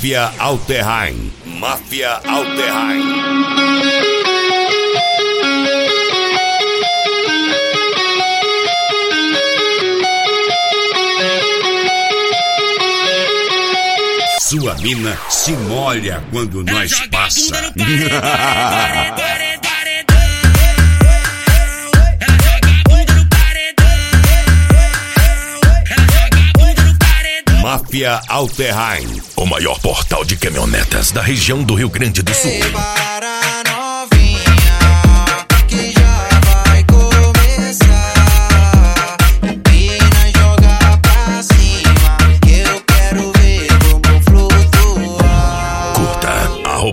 Máfia Alterrain. Máfia Alterrain. Sua mina se molha quando nós passa. Máfia Alterrain, o maior portal de caminhonetas da região do Rio Grande do Sul. Para novinha, que já vai começar. Mina joga pra cima, que eu quero ver como flutuar. Curta,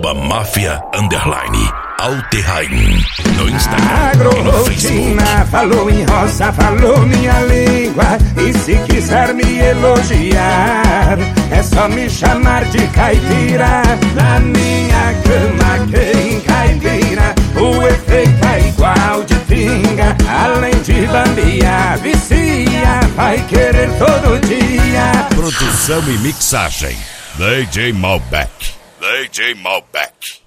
@Máfia_Alterrain no Instagram e no Facebook. Falou em roça, falou minha língua. E se quiser me elogiar, é só me chamar de caipira. Na minha cama quem caipira, o efeito é igual de pinga. Além de bambear, vicia, vai querer todo dia. Produção e mixagem DJ Malbec. DJ Malbec.